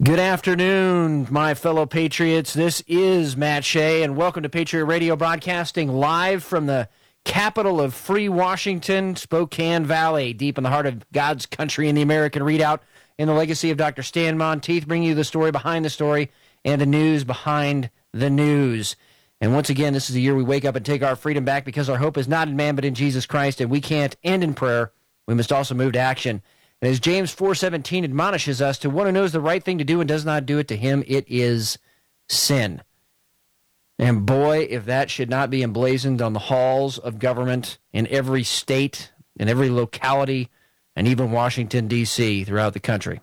Good afternoon, my fellow Patriots. This is Matt Shea, and welcome to Patriot Radio, broadcasting live from the capital of free Washington, Spokane Valley, deep in the heart of God's country and the American Redoubt, in the legacy of Dr. Stan Monteith, bringing you the story behind the story and the news behind the news. And once again, this is the year we wake up and take our freedom back, because our hope is not in man but in Jesus Christ, and we can't end in prayer. We must also move to action. And as James 4:17 admonishes us, to one who knows the right thing to do and does not do it, to him it is sin. And boy, if that should not be emblazoned on the halls of government in every state, in every locality, and even Washington, D.C., throughout the country.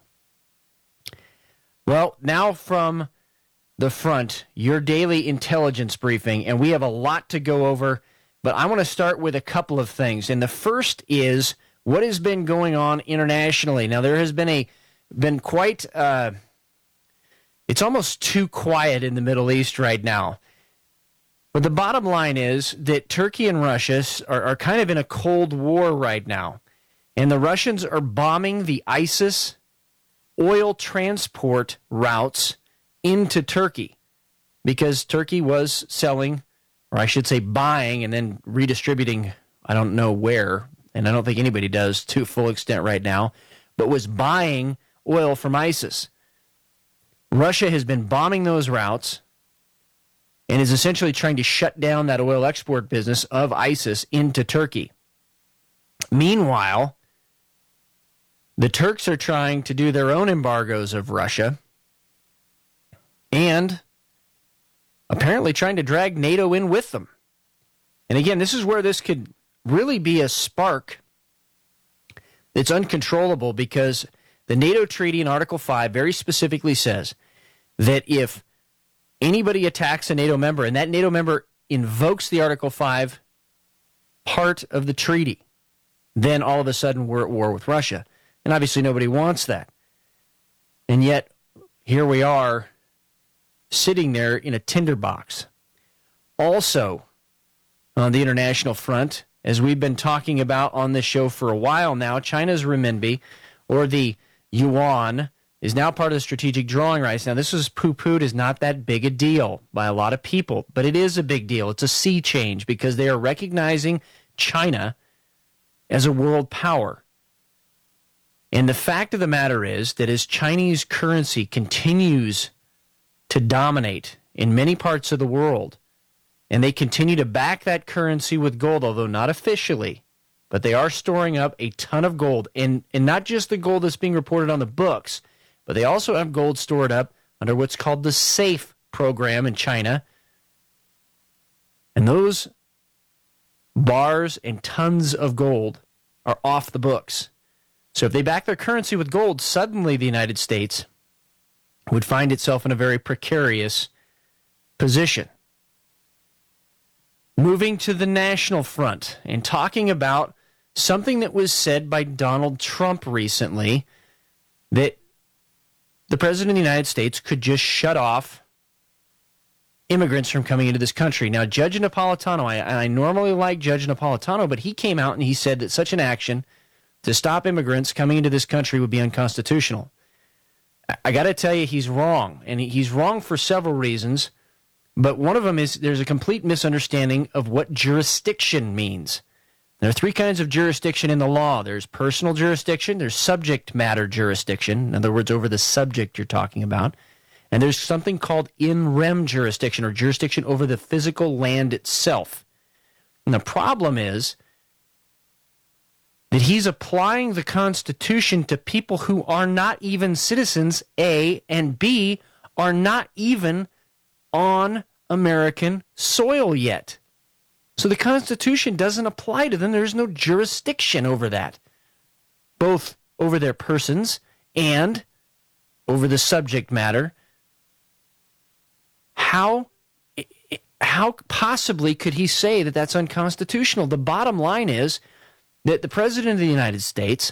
Well, now from the front, your daily intelligence briefing, and we have a lot to go over, but I want to start with a couple of things. And the first is what has been going on internationally. Now, there has been quite, it's almost too quiet in the Middle East right now. But the bottom line is that Turkey and Russia are kind of in a Cold War right now. And the Russians are bombing the ISIS oil transport routes into Turkey, because Turkey was selling, or I should say buying, and then redistributing, I don't know where, and I don't think anybody does to full extent right now, but was buying oil from ISIS. Russia has been bombing those routes and is essentially trying to shut down that oil export business of ISIS into Turkey. Meanwhile, the Turks are trying to do their own embargoes of Russia and apparently trying to drag NATO in with them. And again, this is where this could really be a spark that's uncontrollable, because the NATO treaty in Article 5 very specifically says that if anybody attacks a NATO member and that NATO member invokes the Article 5 part of the treaty, then all of a sudden we're at war with Russia. And obviously nobody wants that. And yet here we are sitting there in a tinderbox. Also, on the international front, as we've been talking about on this show for a while now, China's renminbi, or the yuan, is now part of the strategic drawing rights. Now, this is poo-pooed as not that big a deal by a lot of people, but it is a big deal. It's a sea change, because they are recognizing China as a world power. And the fact of the matter is that as Chinese currency continues to dominate in many parts of the world, and they continue to back that currency with gold, although not officially, but they are storing up a ton of gold. And not just the gold that's being reported on the books, but they also have gold stored up under what's called the SAFE program in China. And those bars and tons of gold are off the books. So if they back their currency with gold, suddenly the United States would find itself in a very precarious position. Moving to the national front and talking about something that was said by Donald Trump recently, that the President of the United States could just shut off immigrants from coming into this country. Now, Judge Napolitano, I normally like Judge Napolitano, but he came out and he said that such an action to stop immigrants coming into this country would be unconstitutional. I got to tell you, he's wrong, and he's wrong for several reasons. But one of them is there's a complete misunderstanding of what jurisdiction means. There are three kinds of jurisdiction in the law. There's personal jurisdiction, there's subject matter jurisdiction, in other words, over the subject you're talking about, and there's something called in rem jurisdiction, or jurisdiction over the physical land itself. And the problem is that he's applying the Constitution to people who are not even citizens, A, and B, are not even on American soil yet. So the Constitution doesn't apply to them. There's no jurisdiction over that, both over their persons and over the subject matter. How possibly could he say that that's unconstitutional? The bottom line is that the President of the United States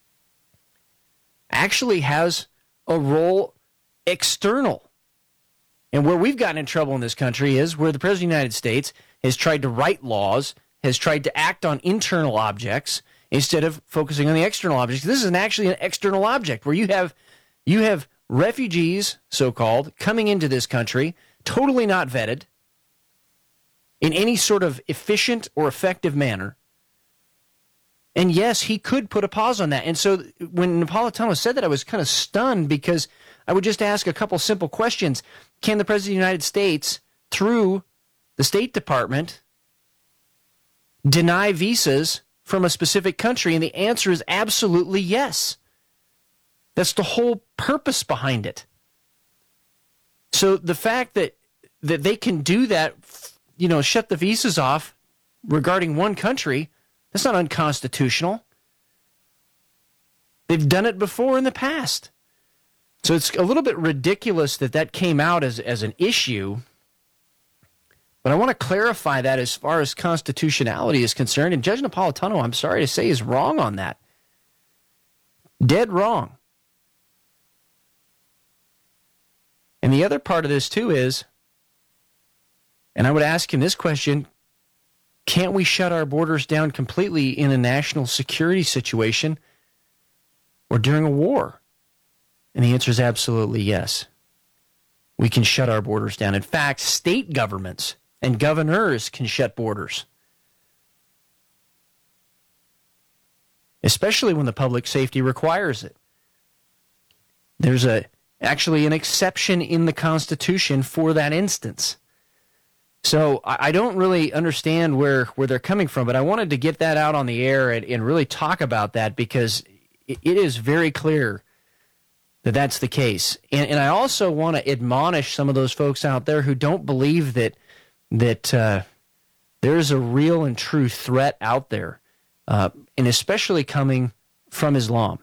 actually has a role external. And where we've gotten in trouble in this country is where the President of the United States has tried to write laws, has tried to act on internal objects instead of focusing on the external objects. This is actually an external object where you have refugees, so-called, coming into this country, totally not vetted in any sort of efficient or effective manner. And yes, he could put a pause on that. And so when Napolitano said that, I was kind of stunned because I would just ask a couple simple questions. Can the President of the United States, through the State Department, deny visas from a specific country? And the answer is absolutely yes. That's the whole purpose behind it. So the fact that they can do that, shut the visas off regarding one country, that's not unconstitutional. They've done it before in the past. So it's a little bit ridiculous that came out as an issue. But I want to clarify that as far as constitutionality is concerned. And Judge Napolitano, I'm sorry to say, is wrong on that. Dead wrong. And the other part of this, too, is, and I would ask him this question, can't we shut our borders down completely in a national security situation or during a war? And the answer is absolutely yes. We can shut our borders down. In fact, state governments and governors can shut borders, especially when the public safety requires it. There's actually an exception in the Constitution for that instance. So I don't really understand where they're coming from, but I wanted to get that out on the air and really talk about that because it is very clear that that's the case. And I also want to admonish some of those folks out there who don't believe that there's a real and true threat out there, and especially coming from Islam.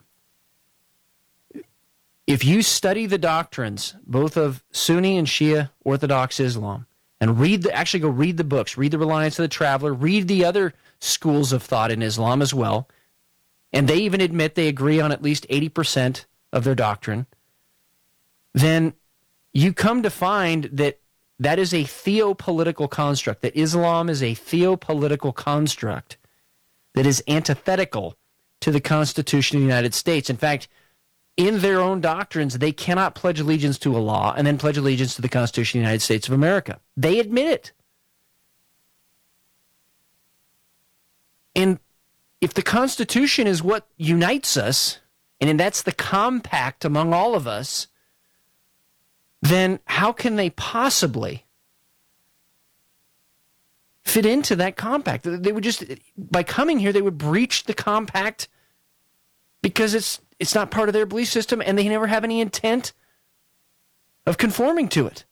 If you study the doctrines, both of Sunni and Shia Orthodox Islam, and actually go read the books, read the Reliance of the Traveler, read the other schools of thought in Islam as well, and they even admit they agree on at least 80% of their doctrine, then you come to find that is a theopolitical construct, that Islam is a theopolitical construct that is antithetical to the Constitution of the United States. In fact, in their own doctrines, they cannot pledge allegiance to Allah and then pledge allegiance to the Constitution of the United States of America. They admit it. And if the Constitution is what unites us, and that's the compact among all of us, then how can they possibly fit into that compact? They would just, by coming here, they would breach the compact because it's not part of their belief system, and they never have any intent of conforming to it.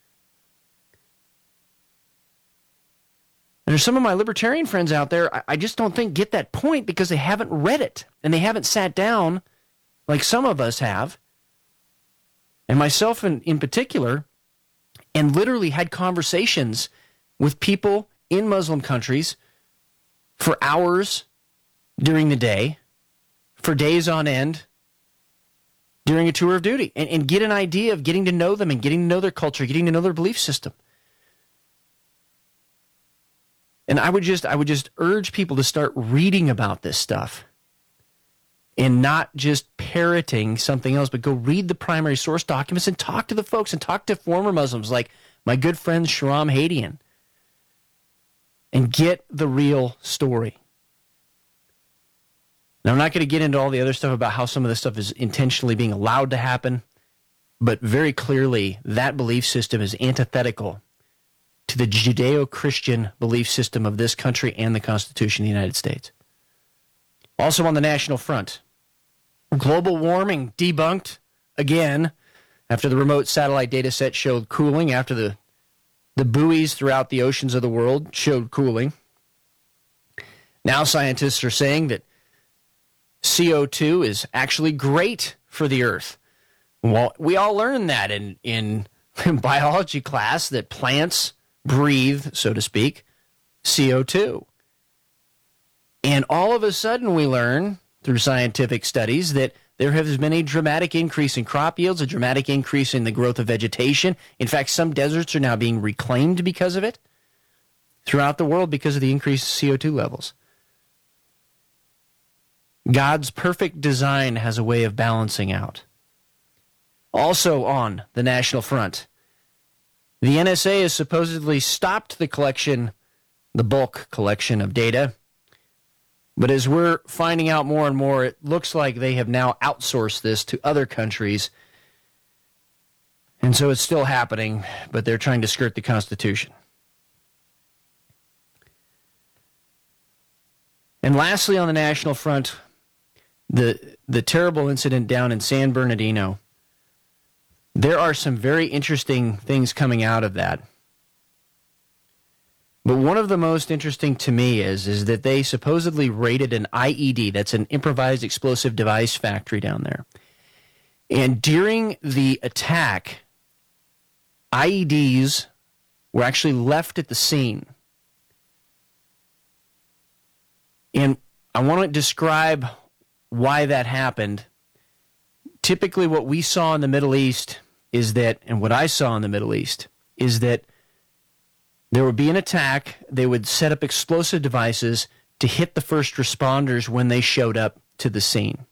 And there's some of my libertarian friends out there, I just don't think get that point because they haven't read it, and they haven't sat down like some of us have, and myself in particular, and literally had conversations with people in Muslim countries for hours during the day, for days on end, during a tour of duty, and get an idea of getting to know them and getting to know their culture, getting to know their belief system. And I would just urge people to start reading about this stuff and not just parroting something else, but go read the primary source documents and talk to the folks and talk to former Muslims like my good friend Shahram Hadian and get the real story. Now, I'm not going to get into all the other stuff about how some of this stuff is intentionally being allowed to happen, but very clearly that belief system is antithetical to the Judeo-Christian belief system of this country and the Constitution of the United States. Also on the national front, global warming debunked again after the remote satellite data set showed cooling, after the buoys throughout the oceans of the world showed cooling. Now scientists are saying that CO2 is actually great for the Earth. Well, we all learned that in biology class, that plants breathe, so to speak, CO2. And all of a sudden we learn through scientific studies that there has been a dramatic increase in crop yields, a dramatic increase in the growth of vegetation. In fact, some deserts are now being reclaimed because of it throughout the world because of the increased CO2 levels. God's perfect design has a way of balancing out. Also on the national front, the NSA has supposedly stopped the bulk collection of data. But as we're finding out more and more, it looks like they have now outsourced this to other countries. And so it's still happening, but they're trying to skirt the Constitution. And lastly, on the national front, the terrible incident down in San Bernardino. There are some very interesting things coming out of that. But one of the most interesting to me is that they supposedly raided an IED, that's an improvised explosive device factory down there. And during the attack, IEDs were actually left at the scene. And I want to describe why that happened. Typically what we saw in the Middle East is that, and what I saw in the Middle East, is that there would be an attack, they would set up explosive devices to hit the first responders when they showed up to the scene.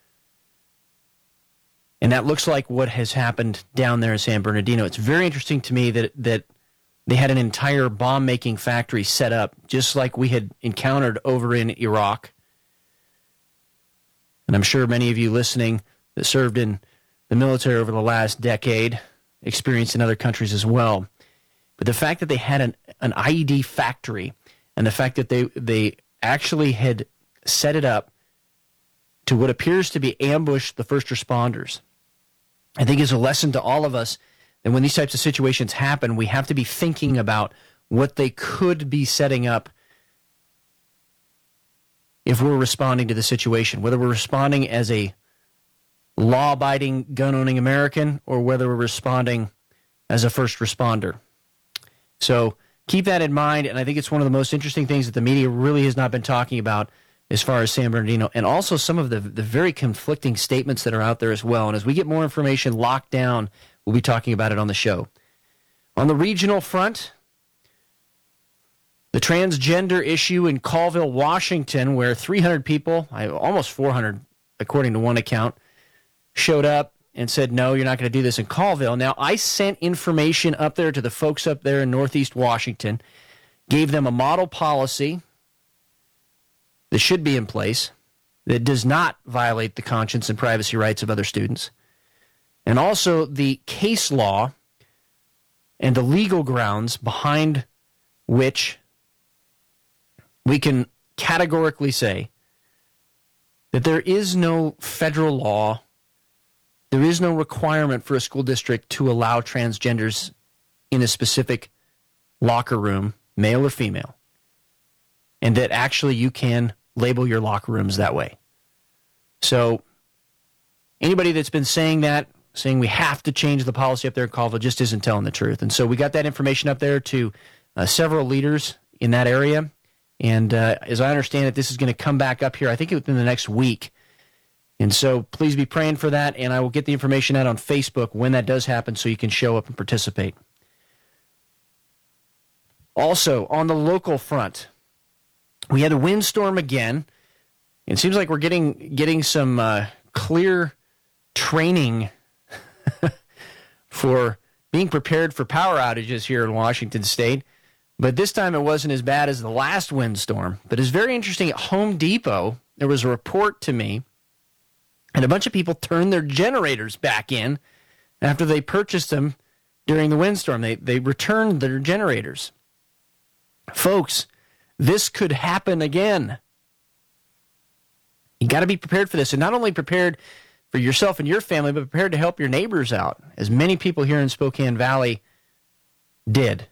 And that looks like what has happened down there in San Bernardino. It's very interesting to me that they had an entire bomb-making factory set up, just like we had encountered over in Iraq. And I'm sure many of you listening that served in the military over the last decade experienced in other countries as well. But the fact that they had an IED factory and the fact that they actually had set it up to what appears to be ambush the first responders, I think is a lesson to all of us. And when these types of situations happen, we have to be thinking about what they could be setting up if we're responding to the situation, whether we're responding as a law-abiding, gun-owning American or whether we're responding as a first responder. So keep that in mind, and I think it's one of the most interesting things that the media really has not been talking about as far as San Bernardino, and also some of the very conflicting statements that are out there as well. And as we get more information locked down, we'll be talking about it on the show. On the regional front, the transgender issue in Colville, Washington, where 300 people, almost 400 according to one account, showed up and said, no, you're not going to do this in Colville. Now, I sent information up there to the folks up there in Northeast Washington, gave them a model policy that should be in place that does not violate the conscience and privacy rights of other students, and also the case law and the legal grounds behind which we can categorically say that there is no federal law, there is no requirement for a school district to allow transgenders in a specific locker room, male or female, and that actually you can label your locker rooms that way. So anybody that's been saying that, saying we have to change the policy up there in Colville, just isn't telling the truth. And so we got that information up there to several leaders in that area. And as I understand it, this is going to come back up here, I think within the next week. And so please be praying for that, and I will get the information out on Facebook when that does happen so you can show up and participate. Also, on the local front, we had a windstorm again. It seems like we're getting some clear training for being prepared for power outages here in Washington State. But this time it wasn't as bad as the last windstorm. But it's very interesting. At Home Depot, there was a report to me, and a bunch of people turned their generators back in after they purchased them during the windstorm. They returned their generators. Folks, this could happen again. You got to be prepared for this, and not only prepared for yourself and your family, but prepared to help your neighbors out, as many people here in Spokane Valley did.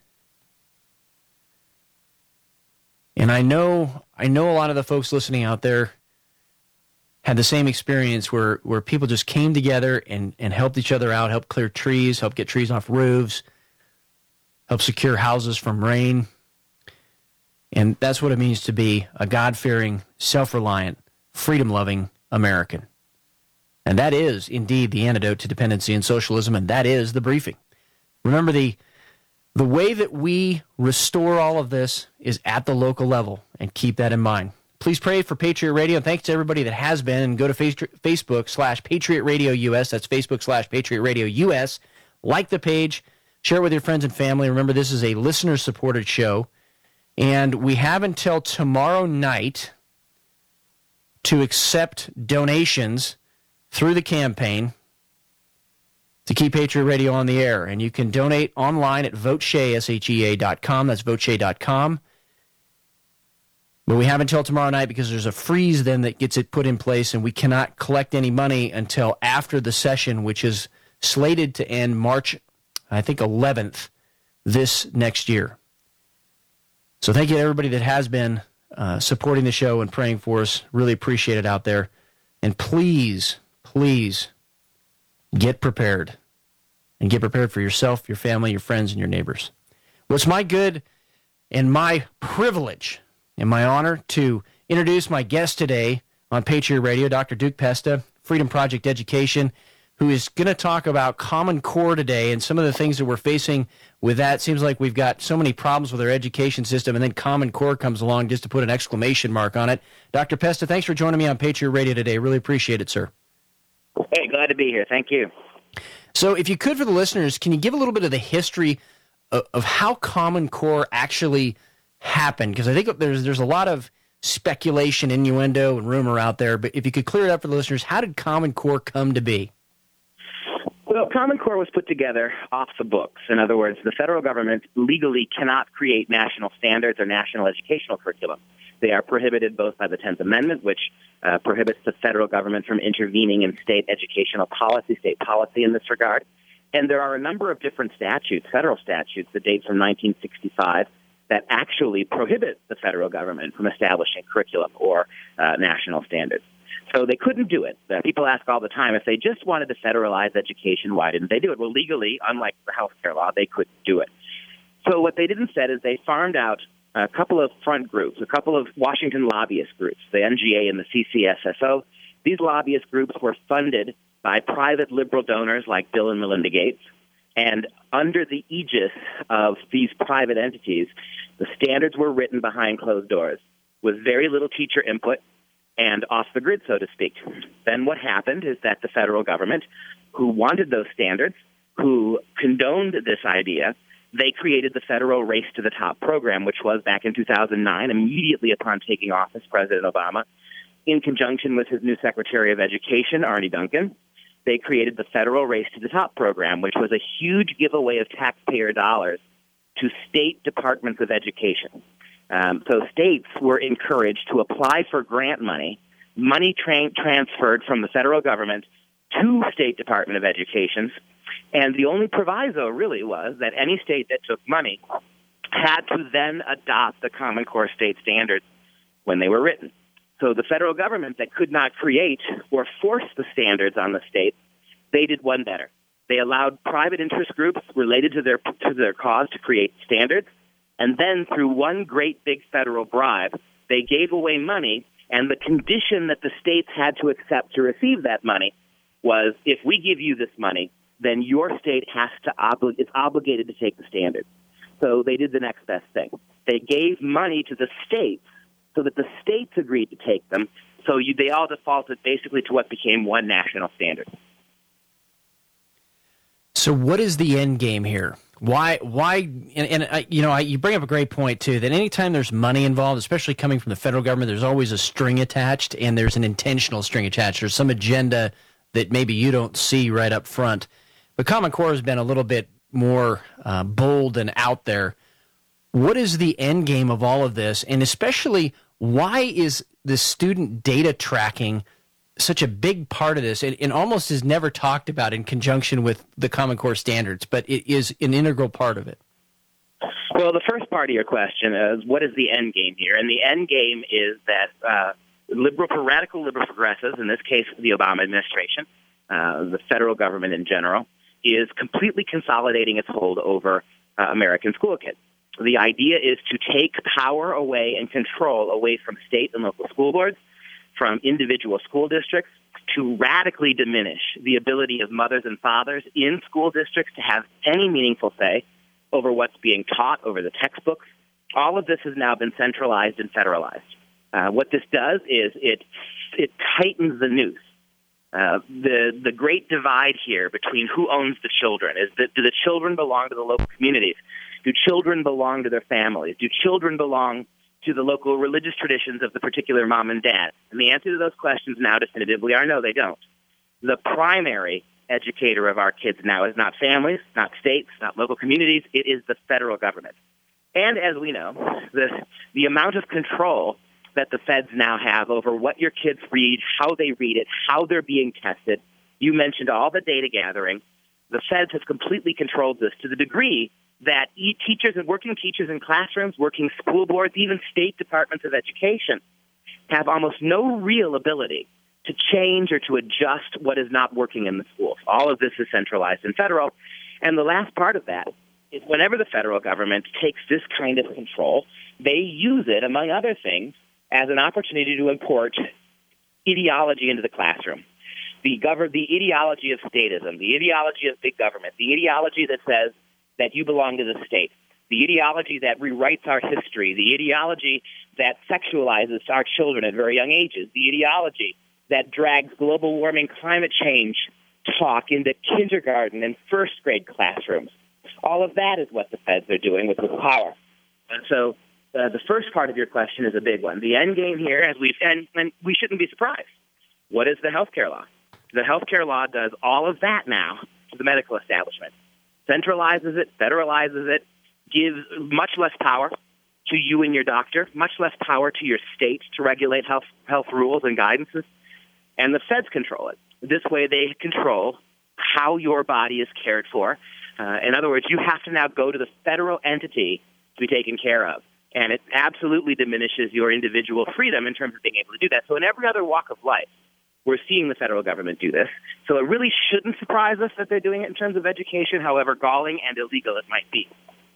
And I know a lot of the folks listening out there had the same experience where people just came together and helped each other out, helped clear trees, helped get trees off roofs, helped secure houses from rain. And that's what it means to be a God-fearing, self-reliant, freedom-loving American. And that is indeed the antidote to dependency and socialism, and that is the briefing. Remember, the way that we restore all of this is at the local level, and keep that in mind. please pray for Patriot Radio. And thanks to everybody that has been. And go to Facebook/Patriot Radio US. That's Facebook/Patriot Radio US. Like the page. Share it with your friends and family. Remember, this is a listener-supported show. And we have until tomorrow night to accept donations through the campaign to keep Patriot Radio on the air. And you can donate online at voteshea.com. That's voteshea.com. But we have until tomorrow night because there's a freeze then that gets it put in place, and we cannot collect any money until after the session, which is slated to end March, I think, 11th this next year. So thank you to everybody that has been supporting the show and praying for us. Really appreciate it out there. And please, please get prepared. And get prepared for yourself, your family, your friends, and your neighbors. Well, it's my good and my privilege and my honor to introduce my guest today on Patriot Radio, Dr. Duke Pesta, Freedom Project Education, who is going to talk about Common Core today and some of the things that we're facing with that. It seems like we've got so many problems with our education system, and then Common Core comes along just to put an exclamation mark on it. Dr. Pesta, thanks for joining me on Patriot Radio today. Really appreciate it, sir. Hey, glad to be here. Thank you. So if you could, for the listeners, can you give a little bit of the history of how Common Core actually happened? Because I think there's a lot of speculation, innuendo, and rumor out there. But if you could clear it up for the listeners, how did Common Core come to be? Well, Common Core was put together off the books. In other words, the federal government legally cannot create national standards or national educational curriculum. They are prohibited both by the 10th Amendment, which prohibits the federal government from intervening in state educational policy, state policy in this regard. And there are a number of different statutes, federal statutes, that date from 1965 that actually prohibit the federal government from establishing curriculum or national standards. So they couldn't do it. People ask all the time, if they just wanted to federalize education, why didn't they do it? Well, legally, unlike the health care law, they couldn't do it. So what they did instead is they farmed out a couple of front groups, a couple of Washington lobbyist groups, the NGA and the CCSSO. These lobbyist groups were funded by private liberal donors like Bill and Melinda Gates. And under the aegis of these private entities, the standards were written behind closed doors with very little teacher input and off the grid, so to speak. Then what happened is that the federal government, who wanted those standards, who condoned this idea, they created the Federal Race to the Top program, which was back in 2009, immediately upon taking office, President Obama, in conjunction with his new Secretary of Education, Arne Duncan. They created the Federal Race to the Top program, which was a huge giveaway of taxpayer dollars to state departments of education. So states were encouraged to apply for grant money transferred from the federal government to State Department of Education. And the only proviso really was that any state that took money had to then adopt the Common Core state standards when they were written. So the federal government that could not create or force the standards on the states, they did one better. They allowed private interest groups related to their cause to create standards, and then through one great big federal bribe, they gave away money, and the condition that the states had to accept to receive that money was, if we give you this money, then your state is obligated to take the standards. So they did the next best thing. They gave money to the states so that the states agreed to take them. So they all defaulted basically to what became one national standard. So what is the end game here? Why? You bring up a great point, too, that anytime there's money involved, especially coming from the federal government, there's always a string attached, and there's an intentional string attached. There's some agenda that maybe you don't see right up front. But Common Core has been a little bit more bold and out there. What is the end game of all of this? And especially, why is the student data tracking such a big part of this? It almost is never talked about in conjunction with the Common Core standards, but it is an integral part of it. Well, the first part of your question is, what is the end game here? And the end game is that radical liberal progressives, in this case the Obama administration, the federal government in general, is completely consolidating its hold over American school kids. The idea is to take power away and control away from state and local school boards, from individual school districts, to radically diminish the ability of mothers and fathers in school districts to have any meaningful say over what's being taught, over the textbooks. All of this has now been centralized and federalized. What this does is it tightens the noose. The great divide here between who owns the children is that, do the children belong to the local communities? Do children belong to their families? Do children belong to the local religious traditions of the particular mom and dad? And the answer to those questions now definitively are no, they don't. The primary educator of our kids now is not families, not states, not local communities. It is the federal government. And as we know, the amount of control that the feds now have over what your kids read, how they read it, how they're being tested. You mentioned all the data gathering. The feds have completely controlled this to the degree that teachers and working teachers in classrooms, working school boards, even state departments of education have almost no real ability to change or to adjust what is not working in the schools. All of this is centralized and federal. And the last part of that is whenever the federal government takes this kind of control, they use it, among other things, as an opportunity to import ideology into the classroom. The ideology of statism, the ideology of big government, the ideology that says that you belong to the state, the ideology that rewrites our history, the ideology that sexualizes our children at very young ages, the ideology that drags global warming, climate change talk into kindergarten and first grade classrooms. All of that is what the feds are doing with power. And so the first part of your question is a big one. The end game here, and we shouldn't be surprised. What is the healthcare law? The healthcare law does all of that now to the medical establishment. Centralizes it, federalizes it, gives much less power to you and your doctor, much less power to your state to regulate health rules and guidances, and the feds control it. This way they control how your body is cared for. In other words, you have to now go to the federal entity to be taken care of. And it absolutely diminishes your individual freedom in terms of being able to do that. So in every other walk of life, we're seeing the federal government do this. So it really shouldn't surprise us that they're doing it in terms of education, however galling and illegal it might be.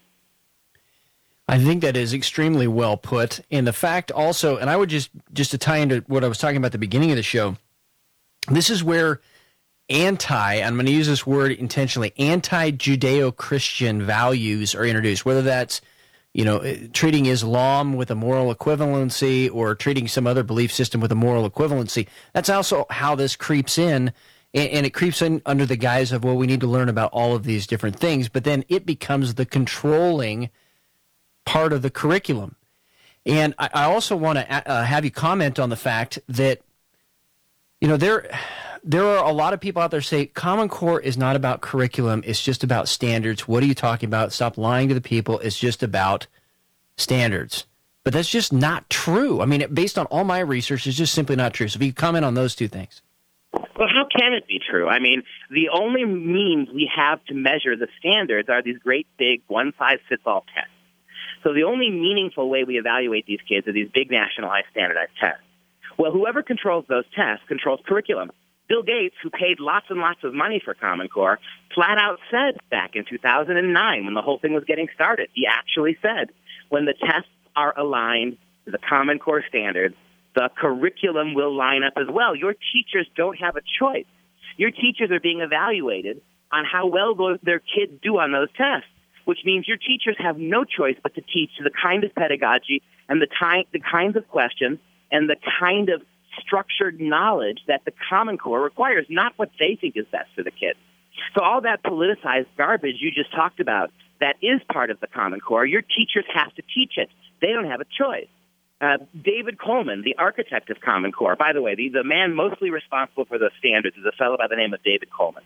I think that is extremely well put. And the fact also, and I would just to tie into what I was talking about at the beginning of the show, this is where I'm going to use this word intentionally, anti-Judeo-Christian values are introduced, whether that's treating Islam with a moral equivalency or treating some other belief system with a moral equivalency. That's also how this creeps in, and it creeps in under the guise of, well, we need to learn about all of these different things, but then it becomes the controlling part of the curriculum. And I also want to have you comment on the fact that, there are a lot of people out there say Common Core is not about curriculum. It's just about standards. What are you talking about? Stop lying to the people. It's just about standards. But that's just not true. I mean, based on all my research, it's just simply not true. So if you comment on those two things. Well, how can it be true? I mean, the only means we have to measure the standards are these great big one-size-fits-all tests. So the only meaningful way we evaluate these kids are these big nationalized standardized tests. Well, whoever controls those tests controls curriculum. Bill Gates, who paid lots and lots of money for Common Core, flat out said back in 2009 when the whole thing was getting started, he actually said, when the tests are aligned to the Common Core standards, the curriculum will line up as well. Your teachers don't have a choice. Your teachers are being evaluated on how well their kids do on those tests, which means your teachers have no choice but to teach the kind of pedagogy and the kinds of questions and the kind of structured knowledge that the Common Core requires, not what they think is best for the kids. So all that politicized garbage you just talked about, that is part of the Common Core. Your teachers have to teach it. They don't have a choice. David Coleman, the architect of Common Core, by the way, the man mostly responsible for the standards is a fellow by the name of David Coleman.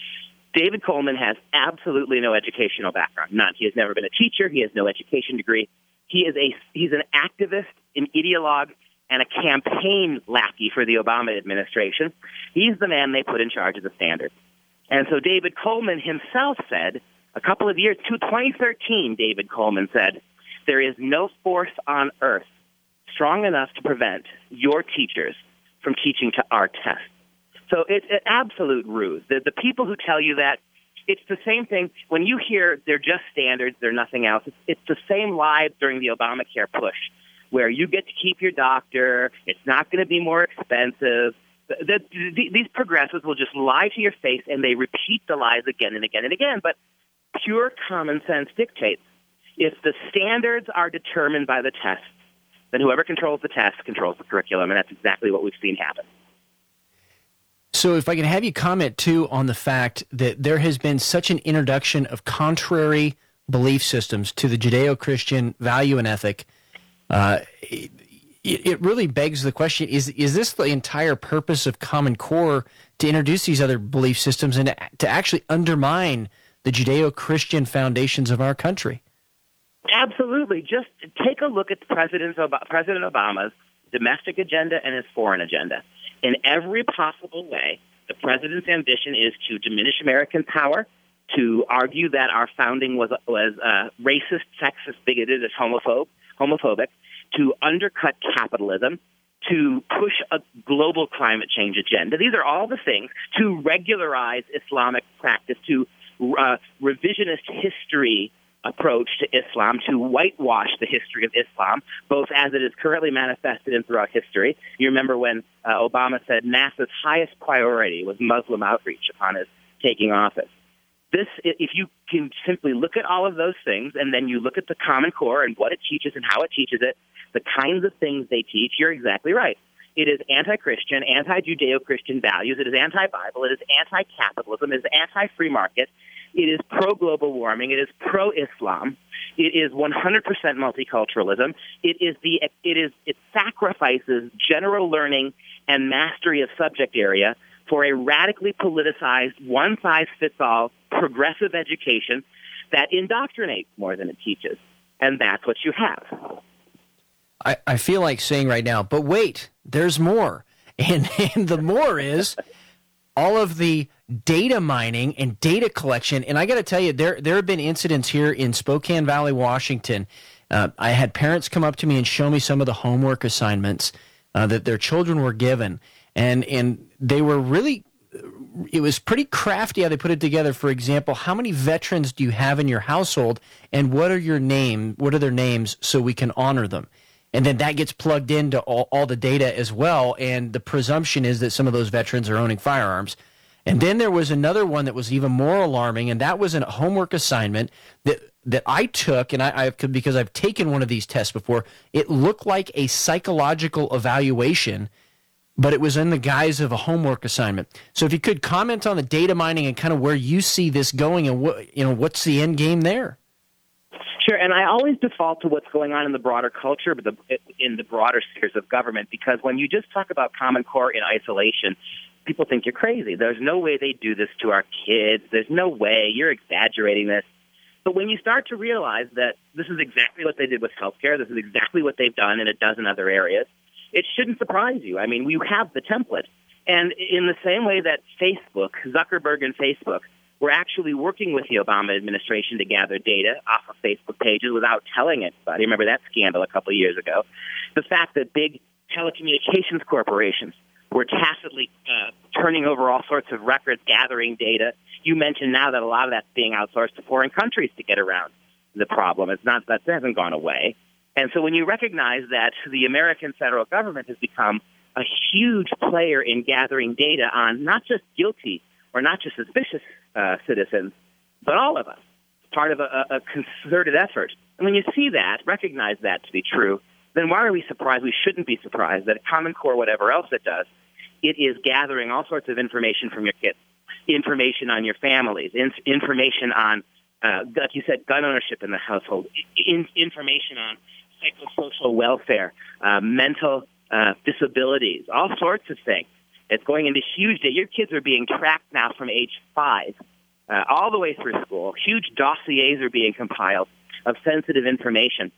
David Coleman has absolutely no educational background, none. He has never been a teacher. He has no education degree. He's an activist, an ideologue, and a campaign lackey for the Obama administration. He's the man they put in charge of the standards. And so David Coleman himself said, a couple of years, 2013, David Coleman said, there is no force on earth strong enough to prevent your teachers from teaching to our tests. So it's an absolute ruse. The people who tell you that, it's the same thing. When you hear they're just standards, they're nothing else, it's the same lie during the Obamacare push, where you get to keep your doctor, it's not going to be more expensive. These progressives will just lie to your face, and they repeat the lies again and again and again. But pure common sense dictates, if the standards are determined by the tests, then whoever controls the test controls the curriculum, and that's exactly what we've seen happen. So if I can have you comment, too, on the fact that there has been such an introduction of contrary belief systems to the Judeo-Christian value and ethic, it really begs the question, is this the entire purpose of Common Core, to introduce these other belief systems and to actually undermine the Judeo-Christian foundations of our country? Absolutely. Just take a look at President Obama's domestic agenda and his foreign agenda. In every possible way, the president's ambition is to diminish American power, to argue that our founding was racist, sexist, bigoted, and homophobic, to undercut capitalism, to push a global climate change agenda. These are all the things to regularize Islamic practice, to revisionist history approach to Islam, to whitewash the history of Islam, both as it is currently manifested and throughout history. You remember when Obama said NASA's highest priority was Muslim outreach upon his taking office. This, if you can simply look at all of those things, and then you look at the Common Core and what it teaches and how it teaches it, the kinds of things they teach, you're exactly right. It is anti-Christian, anti-Judeo-Christian values. It is anti-Bible. It is anti-capitalism. It is anti-free market. It is pro-global warming. It is pro-Islam. It is 100% multiculturalism. It sacrifices general learning and mastery of subject area for a radically politicized, one-size-fits-all progressive education that indoctrinates more than it teaches. And that's what you have. I feel like saying right now, but wait, there's more. And the more is all of the data mining and data collection. And I got to tell you, there have been incidents here in Spokane Valley, Washington. I had parents come up to me and show me some of the homework assignments that their children were given. And they were really, it was pretty crafty how they put it together. For example, how many veterans do you have in your household, and what are their names so we can honor them? And then that gets plugged into all the data as well, and the presumption is that some of those veterans are owning firearms. And then there was another one that was even more alarming, and that was a homework assignment that I took, and because I've taken one of these tests before. It looked like a psychological evaluation, but it was in the guise of a homework assignment. So if you could comment on the data mining and kind of where you see this going, and what's the end game there? Sure, and I always default to what's going on in the broader culture, but in the broader spheres of government, because when you just talk about Common Core in isolation, people think you're crazy. There's no way they do this to our kids. There's no way. You're exaggerating this. But when you start to realize that this is exactly what they did with healthcare, this is exactly what they've done in a dozen other areas, it shouldn't surprise you. I mean, we have the template. And in the same way that Facebook, Zuckerberg and Facebook, were actually working with the Obama administration to gather data off of Facebook pages without telling anybody. Remember that scandal a couple of years ago? The fact that big telecommunications corporations were tacitly turning over all sorts of records, gathering data. You mentioned now that a lot of that's being outsourced to foreign countries to get around the problem. It's not that hasn't gone away. And so when you recognize that the American federal government has become a huge player in gathering data on not just guilty or not just suspicious citizens, but all of us, part of a concerted effort. And when you see that, recognize that to be true, then why are we surprised? We shouldn't be surprised that Common Core, whatever else it does, it is gathering all sorts of information from your kids, information on your families, information on, like you said, gun ownership in the household, information on psychosocial welfare, mental disabilities, all sorts of things. It's going into huge data. Your kids are being tracked now from age 5 all the way through school. Huge dossiers are being compiled of sensitive information.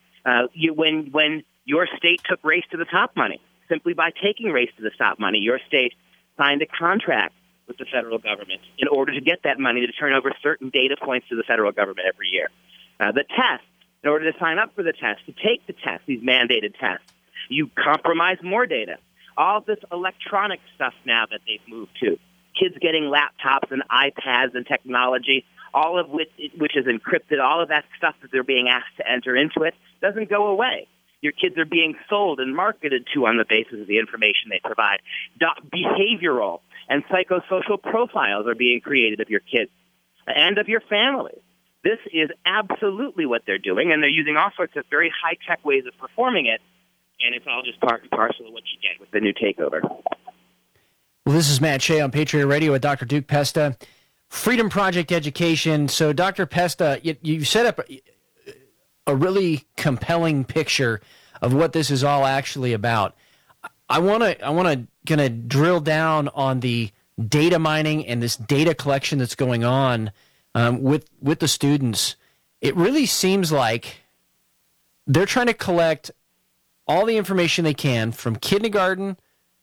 When your state took Race to the Top money, simply by taking Race to the Top money, your state signed a contract with the federal government in order to get that money to turn over certain data points to the federal government every year. The test, in order to sign up for the test, to take the test, these mandated tests, you compromise more data. All this electronic stuff now that they've moved to, kids getting laptops and iPads and technology, all of which is encrypted, all of that stuff that they're being asked to enter into it doesn't go away. Your kids are being sold and marketed to on the basis of the information they provide. Behavioral and psychosocial profiles are being created of your kids and of your family. This is absolutely what they're doing, and they're using all sorts of very high-tech ways of performing it. and it's all just part and parcel of what you get with the new takeover. Well, this is Matt Shea on Patriot Radio with Dr. Duke Pesta. Freedom Project Education. So, Dr. Pesta, you set up a really compelling picture of what this is all actually about. I want to kind of drill down on the data mining and this data collection that's going on with the students. It really seems like they're trying to collect all the information they can from kindergarten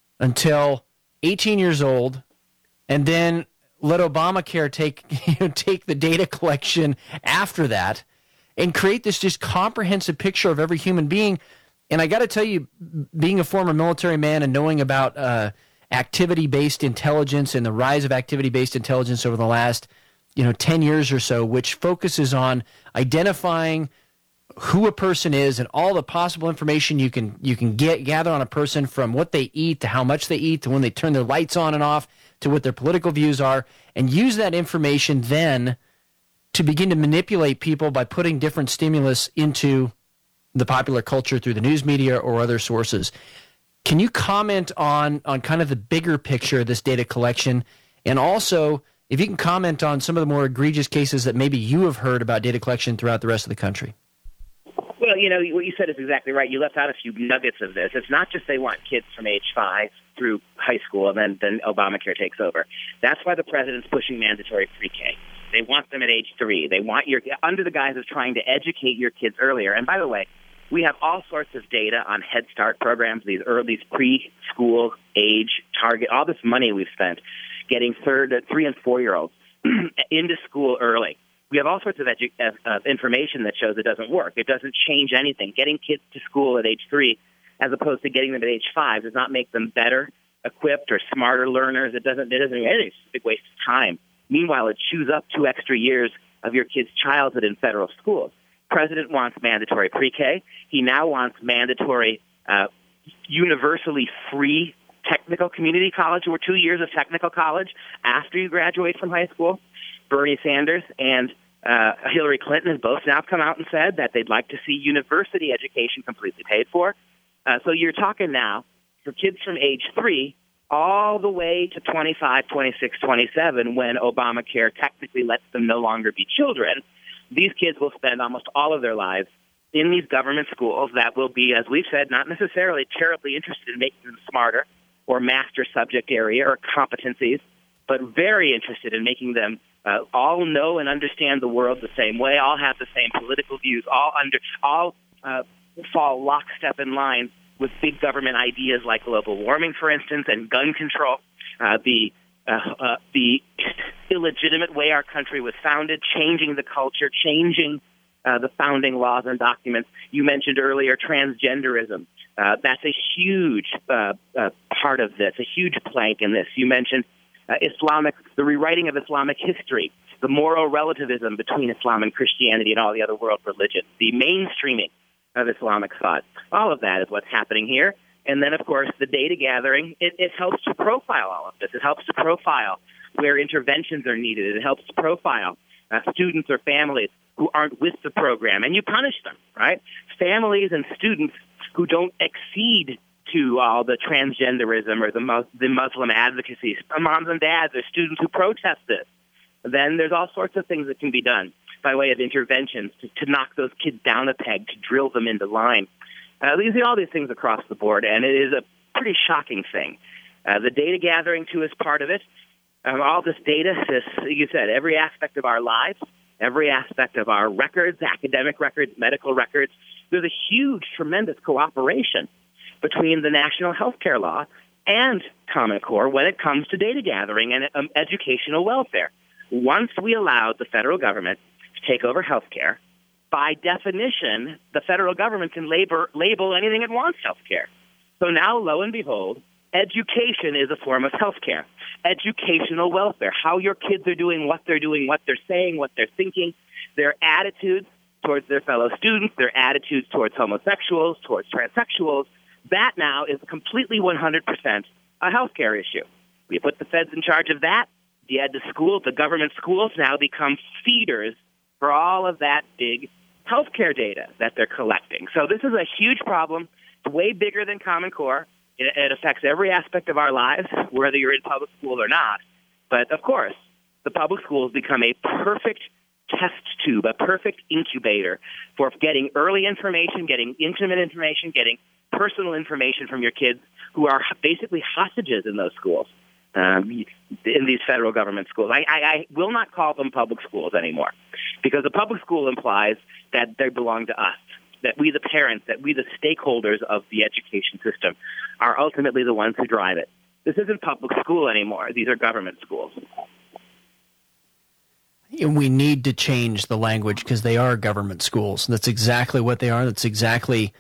until 18 years old, and then let Obamacare take the data collection after that and create this just comprehensive picture of every human being. And I got to tell you, being a former military man and knowing about activity-based intelligence and the rise of activity-based intelligence over the last 10 years or so, which focuses on identifying who a person is and all the possible information you can gather on a person, from what they eat to how much they eat to when they turn their lights on and off to what their political views are, and use that information then to begin to manipulate people by putting different stimulus into the popular culture through the news media or other sources. Can you comment on kind of the bigger picture of this data collection, and also if you can comment on some of the more egregious cases that maybe you have heard about data collection throughout the rest of the country? Well, what you said is exactly right. You left out a few nuggets of this. It's not just they want kids from age 5 through high school and then Obamacare takes over. That's why the president's pushing mandatory pre-K. They want them at age 3. They want under the guise of trying to educate your kids earlier. And by the way, we have all sorts of data on Head Start programs, these preschool age target, all this money we've spent getting 3 and 4-year-olds into school early. We have all sorts of information that shows it doesn't work. It doesn't change anything. Getting kids to school at age 3 as opposed to getting them at age 5 does not make them better equipped or smarter learners. It doesn't do anything. It's a big waste of time. Meanwhile, it chews up 2 extra years of your kid's childhood in federal schools. President wants mandatory pre-K. He now wants mandatory universally free technical community college, or 2 years of technical college after you graduate from high school. Bernie Sanders and Hillary Clinton have both now come out and said that they'd like to see university education completely paid for. So you're talking now for kids from age 3 all the way to 25, 26, 27, when Obamacare technically lets them no longer be children. These kids will spend almost all of their lives in these government schools that will be, as we've said, not necessarily terribly interested in making them smarter or master subject area or competencies, but very interested in making them all know and understand the world the same way, all have the same political views, all fall lockstep in line with big government ideas like global warming, for instance, and gun control, the illegitimate way our country was founded, changing the culture, changing the founding laws and documents. You mentioned earlier transgenderism. That's a huge part of this, a huge plank in this. You mentioned the rewriting of Islamic history, the moral relativism between Islam and Christianity and all the other world religions, the mainstreaming of Islamic thought. All of that is what's happening here. And then, of course, the data gathering, it helps to profile all of this. It helps to profile where interventions are needed. It helps to profile students or families who aren't with the program, and you punish them, right? Families and students who don't accede to all the transgenderism or the Muslim advocacy, moms and dads or students who protest this. Then there's all sorts of things that can be done by way of interventions to knock those kids down a peg, to drill them into line. You see all these things across the board, and it is a pretty shocking thing. The data gathering, too, is part of it. All this data, you said, every aspect of our lives, every aspect of our records, academic records, medical records, there's a huge, tremendous cooperation between the national health care law and Common Core when it comes to data gathering and educational welfare. Once we allowed the federal government to take over health care, by definition, the federal government can label anything it wants health care. So now, lo and behold, education is a form of health care. Educational welfare, how your kids are doing, what they're saying, what they're thinking, their attitudes towards their fellow students, their attitudes towards homosexuals, towards transsexuals. That now is completely 100% a health care issue. We put the feds in charge of that. The government schools now become feeders for all of that big healthcare data that they're collecting. So this is a huge problem way bigger than Common Core. It affects every aspect of our lives, whether you're in public school or not. But, of course, the public schools become a perfect test tube, a perfect incubator for getting early information, getting intimate information, getting personal information from your kids who are basically hostages in those schools, in these federal government schools. I will not call them public schools anymore, because a public school implies that they belong to us, that we the parents, that we the stakeholders of the education system are ultimately the ones who drive it. This isn't public school anymore. These are government schools. We need to change the language because they are government schools. That's exactly what they are. That's exactly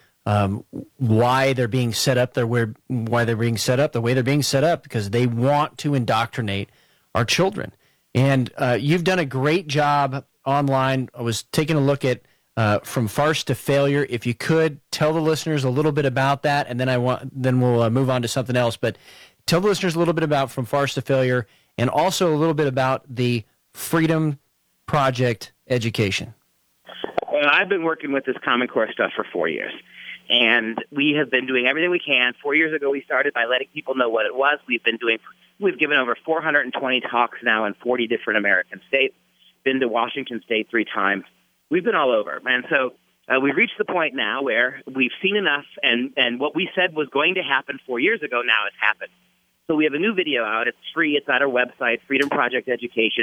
why they're being set up. Why they're being set up the way they're being set up, because they want to indoctrinate our children. And you've done a great job online. I was taking a look at From Farce to Failure. If you could tell the listeners a little bit about that, and then we'll move on to something else. But tell the listeners a little bit about From Farce to Failure, and also a little bit about the Freedom Project Education. Well, I've been working with this Common Core stuff for 4 years, and we have been doing everything we can. 4 years ago, we started by letting people know what it was. We've given over 420 talks now in 40 different American states, been to Washington State 3 times. We've been all over. And so we've reached the point now where we've seen enough, and what we said was going to happen 4 years ago now has happened. So we have a new video out. It's free. It's at our website, Freedom Project Education,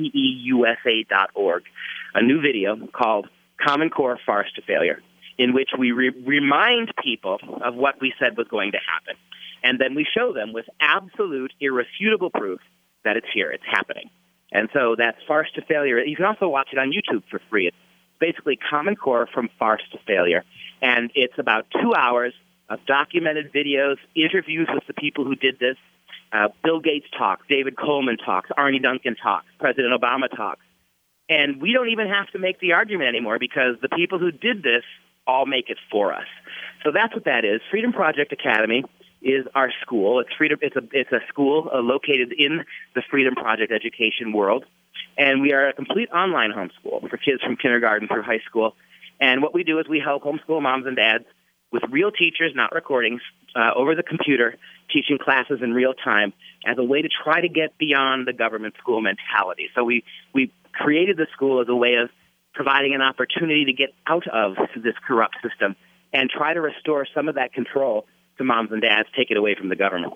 FPEUSA.org. A new video called Common Core Farce to Failure, in which we remind people of what we said was going to happen. And then we show them with absolute, irrefutable proof that it's here. It's happening. And so that's Farce to Failure. You can also watch it on YouTube for free. It's basically Common Core from Farce to Failure. And it's about 2 hours of documented videos, interviews with the people who did this. Bill Gates talks, David Coleman talks, Arne Duncan talks, President Obama talks. And we don't even have to make the argument anymore, because the people who did this all make it for us. So that's what that is. Freedom Project Academy is our school. It's a school located in the Freedom Project education world. And we are a complete online homeschool for kids from kindergarten through high school. And what we do is we help homeschool moms and dads with real teachers, not recordings, over the computer, teaching classes in real time as a way to try to get beyond the government school mentality. So we created the school as a way of providing an opportunity to get out of this corrupt system and try to restore some of that control to moms and dads, take it away from the government.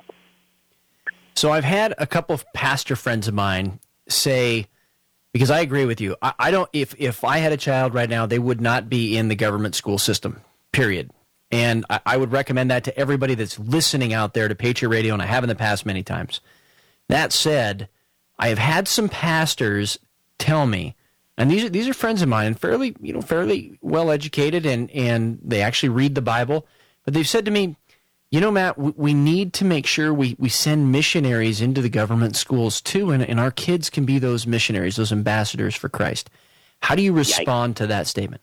So I've had a couple of pastor friends of mine say, because I agree with you, I don't. If I had a child right now, they would not be in the government school system, period. And I would recommend that to everybody that's listening out there to Patriot Radio, and I have in the past many times. That said, I have had some pastors tell me, and these are friends of mine, and fairly well educated, and they actually read the Bible, but they've said to me, Matt, we need to make sure we send missionaries into the government schools too, and our kids can be those missionaries, those ambassadors for Christ. How do you respond to that statement?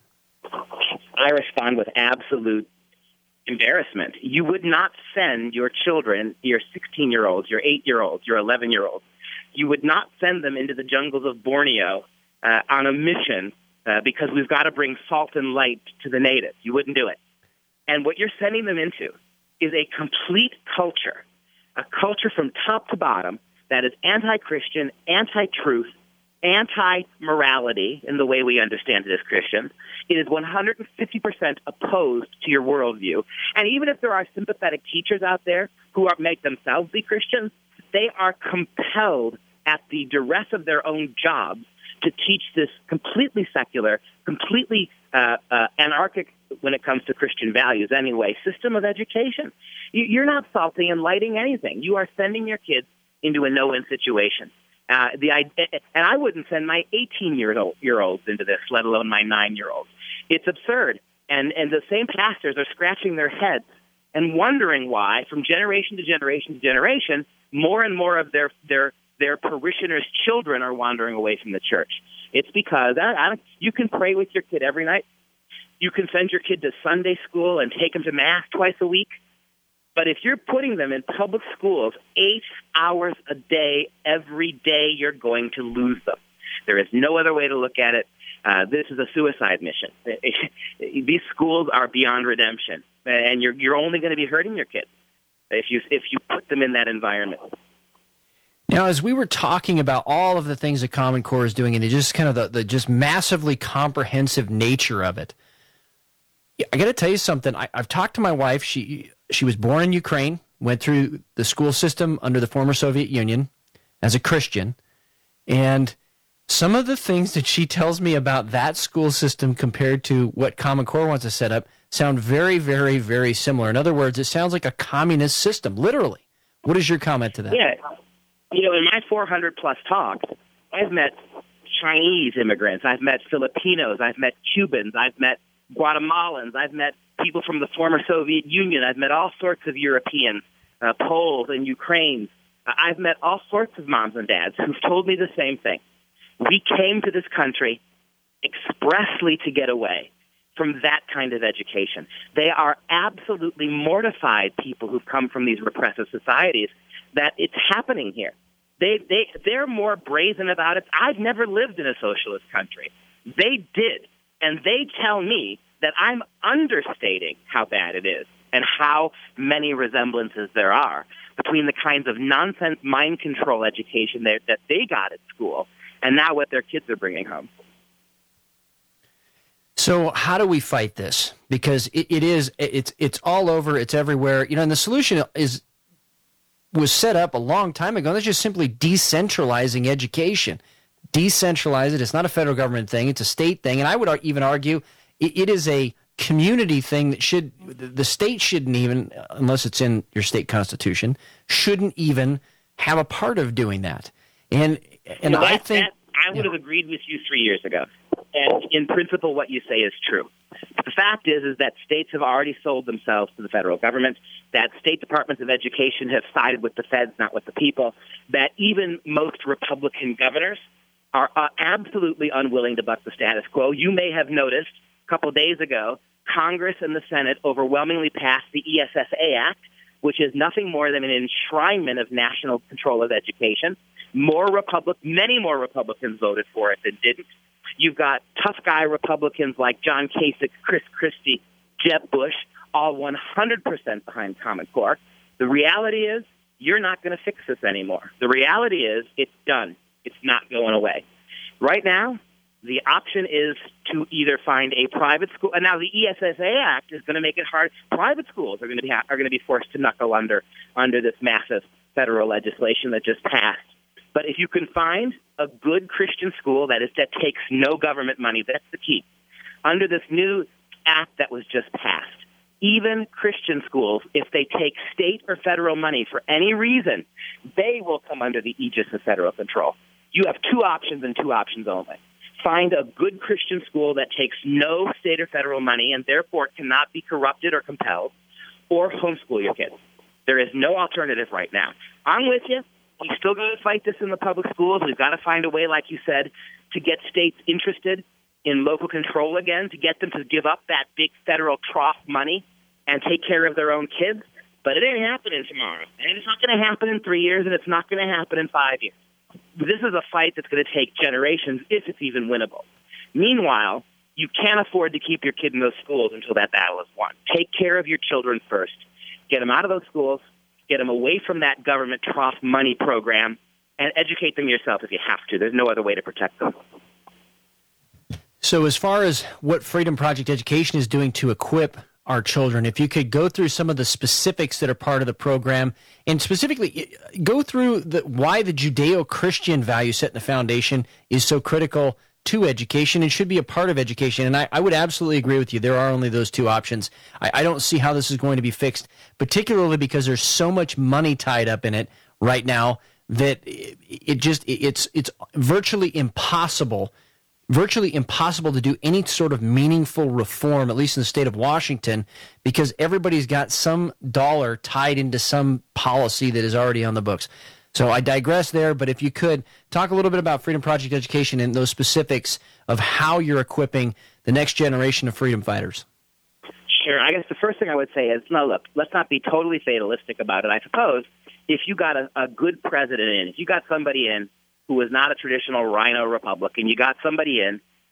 I respond with absolute embarrassment. You would not send your children, your 16-year-olds, your 8-year-olds, your 11-year-olds, you would not send them into the jungles of Borneo on a mission because we've got to bring salt and light to the natives. You wouldn't do it. And what you're sending them into is a complete culture, a culture from top to bottom that is anti-Christian, anti-truth, anti-morality in the way we understand it as Christians. It is 150% opposed to your worldview. And even if there are sympathetic teachers out there who make themselves be Christians, they are compelled at the duress of their own jobs to teach this completely secular, completely anarchic when it comes to Christian values anyway, system of education. You're not salting and lighting anything. You are sending your kids into a no-win situation. And I wouldn't send my 18-year-olds into this, let alone my 9-year-olds. It's absurd. And the same pastors are scratching their heads and wondering why, from generation to generation to generation, more and more of their parishioners' children are wandering away from the church. It's because you can pray with your kid every night. You can send your kid to Sunday school and take them to Mass twice a week. But if you're putting them in public schools 8 hours a day, every day, you're going to lose them. There is no other way to look at it. This is a suicide mission. These schools are beyond redemption, and you're only going to be hurting your kids if you put them in that environment. Now, as we were talking about all of the things that Common Core is doing, and just kind of the just massively comprehensive nature of it, I got to tell you something. I've talked to my wife. She was born in Ukraine, went through the school system under the former Soviet Union as a Christian, and some of the things that she tells me about that school system compared to what Common Core wants to set up sound very, very, very similar. In other words, it sounds like a communist system, literally. What is your comment to that? Yeah. In my 400-plus talks, I've met Chinese immigrants. I've met Filipinos. I've met Cubans. I've met Guatemalans. I've met people from the former Soviet Union. I've met all sorts of Europeans, Poles and Ukrainians. I've met all sorts of moms and dads who've told me the same thing. We came to this country expressly to get away from that kind of education. They are absolutely mortified, people who've come from these repressive societies, that it's happening here. They're more brazen about it. I've never lived in a socialist country. They did. And they tell me that I'm understating how bad it is and how many resemblances there are between the kinds of nonsense mind control education that they got at school and now what their kids are bringing home. So how do we fight this? Because it's all over, it's everywhere. And the solution was set up a long time ago. That's just simply decentralizing education. Decentralize it. It's not a federal government thing. It's a state thing. And I would even argue it is a community thing that the state shouldn't even, unless it's in your state constitution, shouldn't even have a part of doing that. And I think I would have agreed with you 3 years ago. And in principle, what you say is true. But the fact is that states have already sold themselves to the federal government, that state departments of education have sided with the feds, not with the people, that even most Republican governors are absolutely unwilling to buck the status quo. You may have noticed a couple of days ago, Congress and the Senate overwhelmingly passed the ESSA Act, which is nothing more than an enshrinement of national control of education. Many more Republicans voted for it than didn't. You've got tough guy Republicans like John Kasich, Chris Christie, Jeb Bush, all 100% behind Common Core. The reality is you're not going to fix this anymore. The reality is it's done. It's not going away. Right now, the option is to either find a private school, and now the ESSA Act is going to make it hard. Private schools are going to be forced to knuckle under this massive federal legislation that just passed. But if you can find a good Christian school that takes no government money, that's the key. Under this new act that was just passed, even Christian schools, if they take state or federal money for any reason, they will come under the aegis of federal control. You have two options and two options only. Find a good Christian school that takes no state or federal money and therefore cannot be corrupted or compelled, or homeschool your kids. There is no alternative right now. I'm with you. We still got to fight this in the public schools. We've got to find a way, like you said, to get states interested in local control again, to get them to give up that big federal trough money and take care of their own kids. But it ain't happening tomorrow. And it's not going to happen in 3 years, and it's not going to happen in 5 years. This is a fight that's going to take generations, if it's even winnable. Meanwhile, you can't afford to keep your kid in those schools until that battle is won. Take care of your children first. Get them out of those schools. Get them away from that government trough money program, and educate them yourself if you have to. There's no other way to protect them. So as far as what Freedom Project Education is doing to equip our children, if you could go through some of the specifics that are part of the program, and specifically go through why the Judeo-Christian value set in the foundation is so critical to education and should be a part of education. And I would absolutely agree with you. There are only those two options. I don't see how this is going to be fixed, particularly because there's so much money tied up in it right now that it's virtually impossible to do any sort of meaningful reform, at least in the state of Washington, because everybody's got some dollar tied into some policy that is already on the books. So I digress there, but if you could talk a little bit about Freedom Project Education and those specifics of how you're equipping the next generation of freedom fighters. Sure. I guess the first thing I would say is, no, look, let's not be totally fatalistic about it. I suppose if you got a good president in, if you got somebody in who was not a traditional rhino Republican, you got somebody in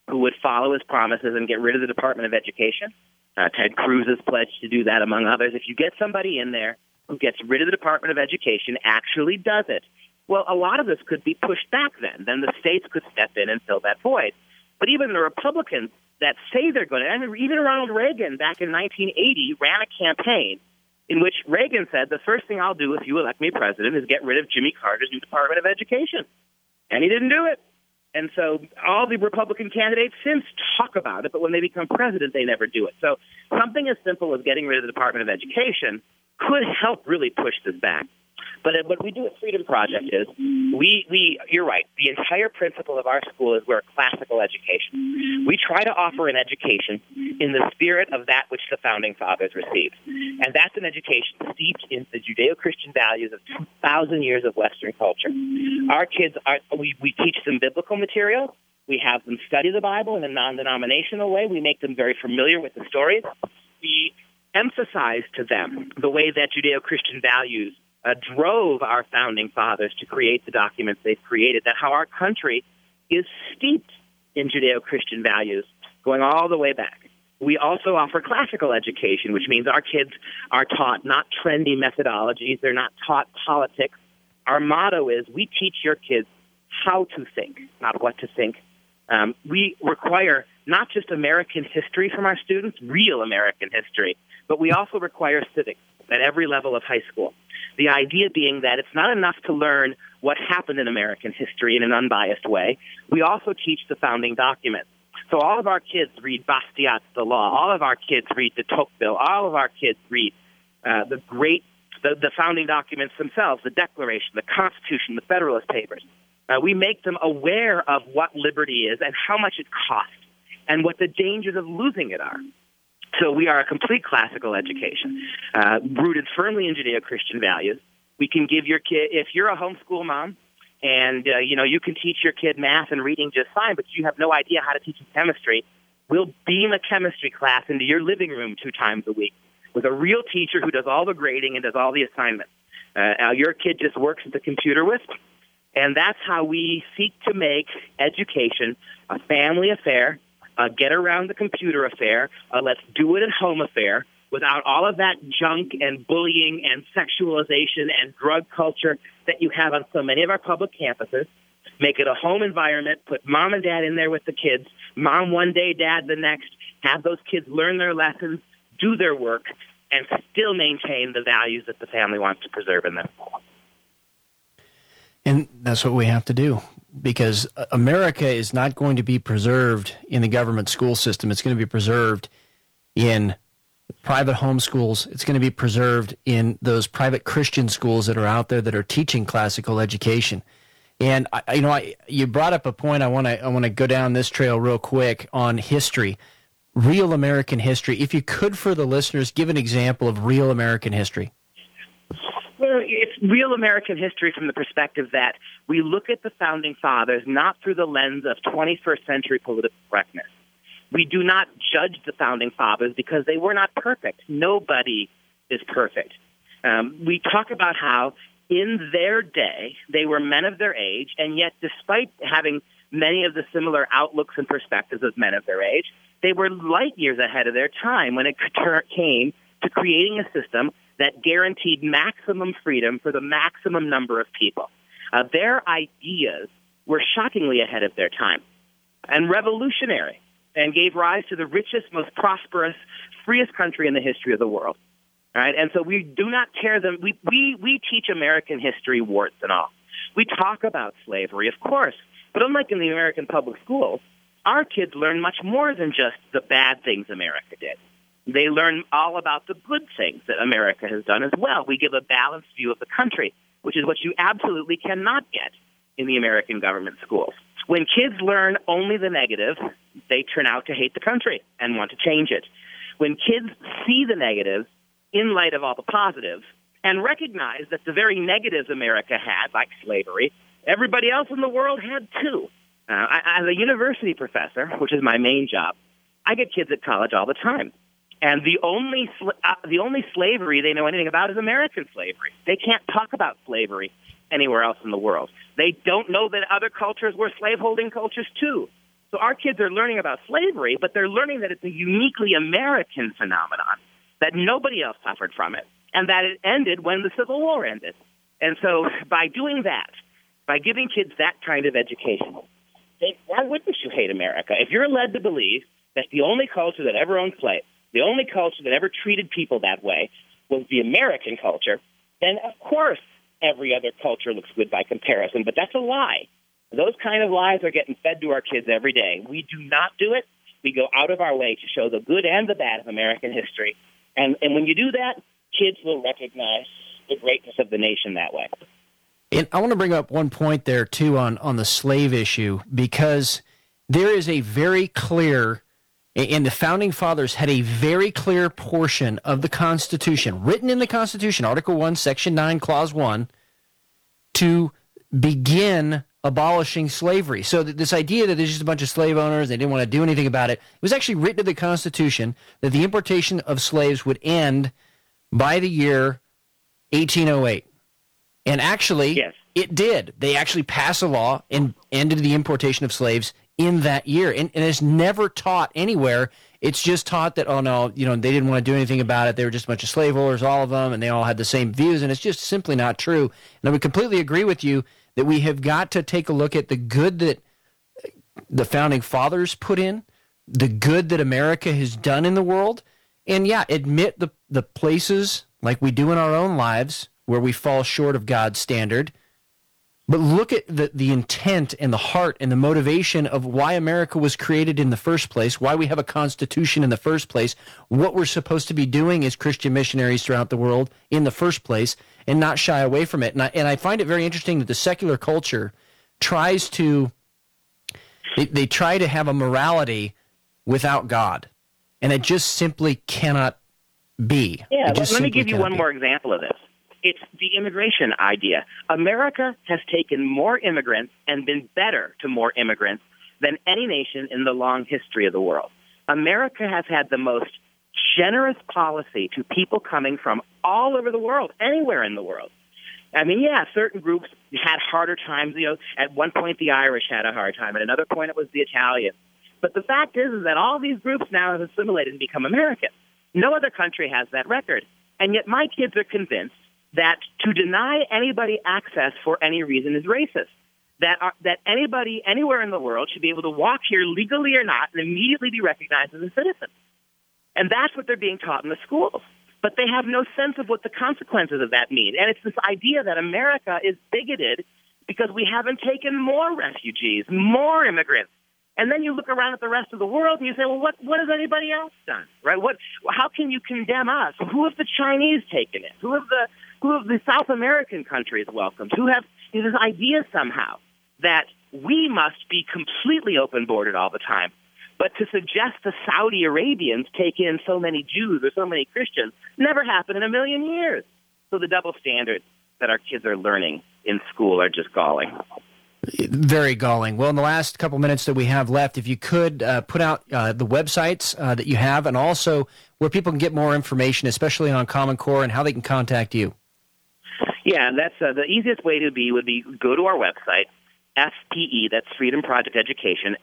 who would follow his promises and get rid of the Department of Education. Ted Cruz has pledged to do that, among others. If you get somebody in there who gets rid of the Department of Education, actually does it, well, a lot of this could be pushed back then. Then the states could step in and fill that void. But even the Republicans that say they're going to, and even Ronald Reagan back in 1980 ran a campaign in which Reagan said, the first thing I'll do if you elect me president is get rid of Jimmy Carter's new Department of Education. And he didn't do it. And so all the Republican candidates since talk about it, but when they become president, they never do it. So something as simple as getting rid of the Department of Education could help really push this back. But what we do at Freedom Project is you're right, the entire principle of our school is we're a classical education. We try to offer an education in the spirit of that which the Founding Fathers received. And that's an education steeped in the Judeo-Christian values of 2,000 years of Western culture. Our kids, we teach them biblical material. We have them study the Bible in a non-denominational way. We make them very familiar with the stories. We emphasize to them the way that Judeo-Christian values drove our founding fathers to create the documents they've created, that how our country is steeped in Judeo-Christian values going all the way back. We also offer classical education, which means our kids are taught not trendy methodologies. They're not taught politics. Our motto is we teach your kids how to think, not what to think. We require not just American history from our students, real American history, but we also require civics at every level of high school. The idea being that it's not enough to learn what happened in American history in an unbiased way. We also teach the founding documents. So all of our kids read Bastiat's The Law. All of our kids read the Tocqueville. All of our kids read the founding documents themselves, the Declaration, the Constitution, the Federalist Papers. We make them aware of what liberty is and how much it costs and what the dangers of losing it are. So we are a complete classical education, rooted firmly in Judeo-Christian values. We can give your kid, if you're a homeschool mom, and you can teach your kid math and reading just fine, but you have no idea how to teach them chemistry, we'll beam a chemistry class into your living room 2 times a week with a real teacher who does all the grading and does all the assignments. Your kid just works at the computer with them. And that's how we seek to make education a family affair, get around the computer affair, let's do it at home affair, without all of that junk and bullying and sexualization and drug culture that you have on so many of our public campuses. Make it a home environment, put mom and dad in there with the kids, mom one day, dad the next, have those kids learn their lessons, do their work, and still maintain the values that the family wants to preserve in them. And that's what we have to do, because America is not going to be preserved in the government school system. It's going to be preserved in private home schools. It's going to be preserved in those private Christian schools that are out there that are teaching classical education. And you brought up a point. I want to go down this trail real quick on history, real American history. If you could, for the listeners, give an example of real American history. Well, it's real American history from the perspective that we look at the Founding Fathers not through the lens of 21st century political correctness. We do not judge the Founding Fathers because they were not perfect. Nobody is perfect. We talk about how in their day they were men of their age, and yet despite having many of the similar outlooks and perspectives as men of their age, they were light years ahead of their time when it came to creating a system that guaranteed maximum freedom for the maximum number of people. Their ideas were shockingly ahead of their time and revolutionary, and gave rise to the richest, most prosperous, freest country in the history of the world. All right? And so we do not tear them. We teach American history, warts and all. We talk about slavery, of course, but unlike in the American public schools, our kids learn much more than just the bad things America did. They learn all about the good things that America has done as well. We give a balanced view of the country, which is what you absolutely cannot get in the American government schools. When kids learn only the negative, they turn out to hate the country and want to change it. When kids see the negatives in light of all the positives and recognize that the very negatives America had, like slavery, everybody else in the world had too. As a university professor, which is my main job, I get kids at college all the time. And the only slavery they know anything about is American slavery. They can't talk about slavery anywhere else in the world. They don't know that other cultures were slaveholding cultures too. So our kids are learning about slavery, but they're learning that it's a uniquely American phenomenon, that nobody else suffered from it, and that it ended when the Civil War ended. And so by doing that, by giving kids that kind of education, why wouldn't you hate America? If you're led to believe that the only culture that ever owned slaves, the only culture that ever treated people that way was the American culture, then of course every other culture looks good by comparison. But that's a lie. Those kind of lies are getting fed to our kids every day. We do not do it. We go out of our way to show the good and the bad of American history. And when you do that, kids will recognize the greatness of the nation that way. And I want to bring up one point there, too, on the slave issue, because there is a very clear, and the Founding Fathers had a very clear portion of the Constitution, written in the Constitution, Article 1, Section 9, Clause 1, to begin abolishing slavery. So this idea that there's just a bunch of slave owners, they didn't want to do anything about it, it was actually written in the Constitution that the importation of slaves would end by the year 1808. And actually, yes, it did. They actually passed a law and ended the importation of slaves in that year. And it's never taught anywhere. It's just taught that, oh, no, they didn't want to do anything about it. They were just a bunch of slave owners, all of them, and they all had the same views. And it's just simply not true. And I would completely agree with you that we have got to take a look at the good that the Founding Fathers put in, the good that America has done in the world, and, yeah, admit the places like we do in our own lives where we fall short of God's standard. But look at the intent and the heart and the motivation of why America was created in the first place, why we have a Constitution in the first place, what we're supposed to be doing as Christian missionaries throughout the world in the first place, and not shy away from it. And I find it very interesting that the secular culture tries to, they try to have a morality without God. And it just simply cannot be. Yeah, let me give you one more example of this. It's the immigration idea. America has taken more immigrants and been better to more immigrants than any nation in the long history of the world. America has had the most generous policy to people coming from all over the world, anywhere in the world. I mean, yeah, certain groups had harder times. At one point the Irish had a hard time. At another point it was the Italians. But the fact is that all these groups now have assimilated and become American. No other country has that record. And yet my kids are convinced that to deny anybody access for any reason is racist, that anybody anywhere in the world should be able to walk here legally or not and immediately be recognized as a citizen. And that's what they're being taught in the schools. But they have no sense of what the consequences of that mean. And it's this idea that America is bigoted because we haven't taken more refugees, more immigrants. And then you look around at the rest of the world and you say, well, what has anybody else done, right? How can you condemn us? Who have the Chinese taken it? Who have the South American countries welcomed? Who have this idea somehow that we must be completely open-bordered all the time? But to suggest the Saudi Arabians take in so many Jews or so many Christians never happened in a million years. So the double standards that our kids are learning in school are just galling. Very galling. Well, in the last couple minutes that we have left, if you could put out the websites that you have and also where people can get more information, especially on Common Core, and how they can contact you. Yeah, that's the easiest way would be go to our website, FPE, that's Freedom Project Education,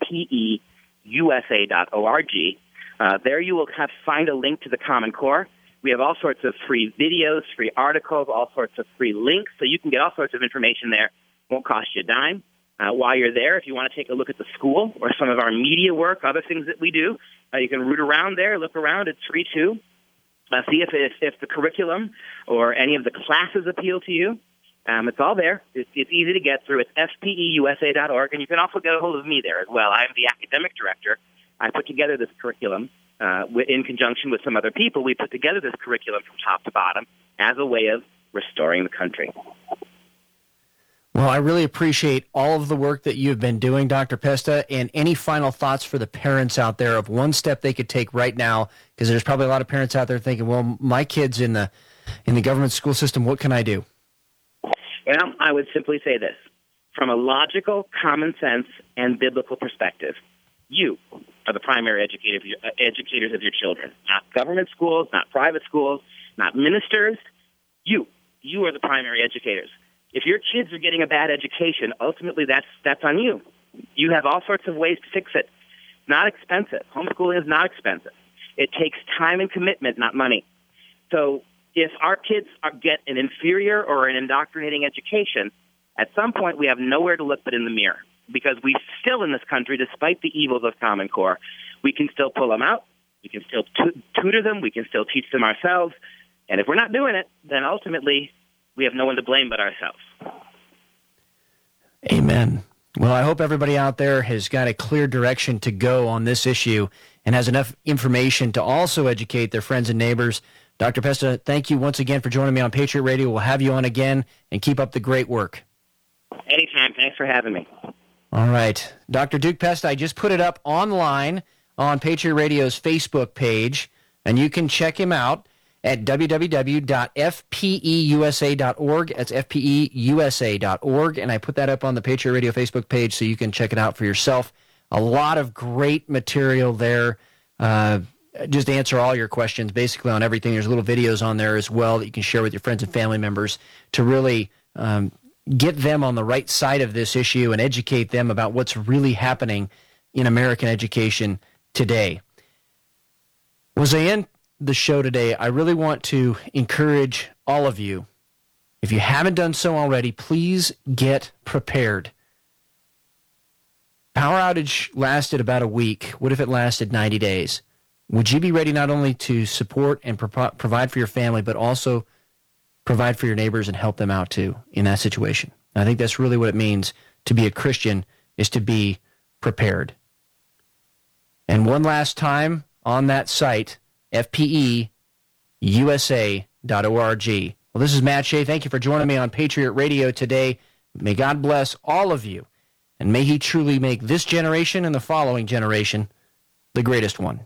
FPEUSA.org. There you will find a link to the Common Core. We have all sorts of free videos, free articles, all sorts of free links, so you can get all sorts of information there. Won't cost you a dime. While you're there, if you want to take a look at the school or some of our media work, other things that we do, you can root around there, look around. It's free too. See if the curriculum or any of the classes appeal to you. It's all there. It's easy to get through. It's FPEUSA.org, and you can also get a hold of me there as well. I'm the academic director. I put together this curriculum in conjunction with some other people. We put together this curriculum from top to bottom as a way of restoring the country. Well, I really appreciate all of the work that you've been doing, Dr. Pesta, and any final thoughts for the parents out there of one step they could take right now, because there's probably a lot of parents out there thinking, well, my kid's in the government school system, what can I do? Well, I would simply say this. From a logical, common sense, and biblical perspective, you are the primary educators of your children, not government schools, not private schools, not ministers. You are the primary educators. If your kids are getting a bad education, ultimately that's on you. You have all sorts of ways to fix it. Not expensive. Homeschooling is not expensive. It takes time and commitment, not money. So if our kids get an inferior or an indoctrinating education, at some point we have nowhere to look but in the mirror, because we still in this country, despite the evils of Common Core, we can still pull them out, we can still tutor them, we can still teach them ourselves, and if we're not doing it, then ultimately we have no one to blame but ourselves. Amen. Well, I hope everybody out there has got a clear direction to go on this issue and has enough information to also educate their friends and neighbors. Dr. Pesta, thank you once again for joining me on Patriot Radio. We'll have you on again, and keep up the great work. Anytime. Thanks for having me. All right. Dr. Duke Pesta, I just put it up online on Patriot Radio's Facebook page, and you can check him out at www.fpeusa.org. That's fpeusa.org, and I put that up on the Patriot Radio Facebook page so you can check it out for yourself. A lot of great material there. Just answer all your questions basically on everything. There's little videos on there as well that you can share with your friends and family members to really get them on the right side of this issue and educate them about what's really happening in American education today. Was I in the show today? I really want to encourage all of you, if you haven't done so already, please get prepared. Power outage lasted about a week. What if it lasted 90 days? Would you be ready not only to support and provide for your family, but also provide for your neighbors and help them out too in that situation? I think that's really what it means to be a Christian, is to be prepared. And one last time on that site, fpeusa.org. Well, this is Matt Shea. Thank you for joining me on Patriot Radio today. May God bless all of you, and may He truly make this generation and the following generation the greatest one.